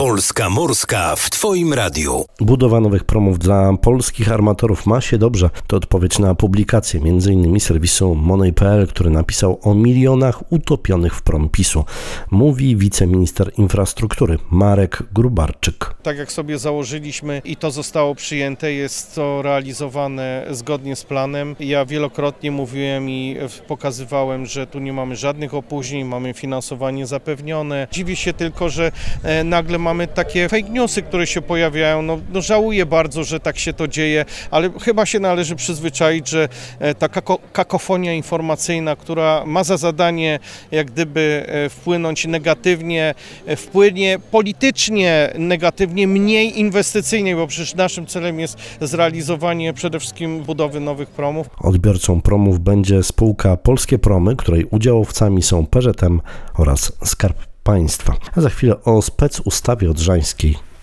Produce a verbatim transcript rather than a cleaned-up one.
Polska Morska w Twoim radiu. Budowa nowych promów dla polskich armatorów ma się dobrze. To odpowiedź na publikację między innymi serwisu Money kropka p l, który napisał o milionach utopionych w prom PiSu. Mówi wiceminister infrastruktury Marek Gróbarczyk. Tak jak sobie założyliśmy i to zostało przyjęte, jest to realizowane zgodnie z planem. Ja wielokrotnie mówiłem i pokazywałem, że tu nie mamy żadnych opóźnień, mamy finansowanie zapewnione. Dziwię się tylko, że nagle mamy takie fake newsy, które się pojawiają. No, no żałuję bardzo, że tak się to dzieje, ale chyba się należy przyzwyczaić, że ta kako- kakofonia informacyjna, która ma za zadanie jak gdyby wpłynąć negatywnie, wpłynie politycznie negatywnie, mniej inwestycyjnie, bo przecież naszym celem jest zrealizowanie przede wszystkim budowy nowych promów. Odbiorcą promów będzie spółka Polskie Promy, której udziałowcami są P Z M oraz Skarb Państwa. A za chwilę o specustawie odrzańskiej.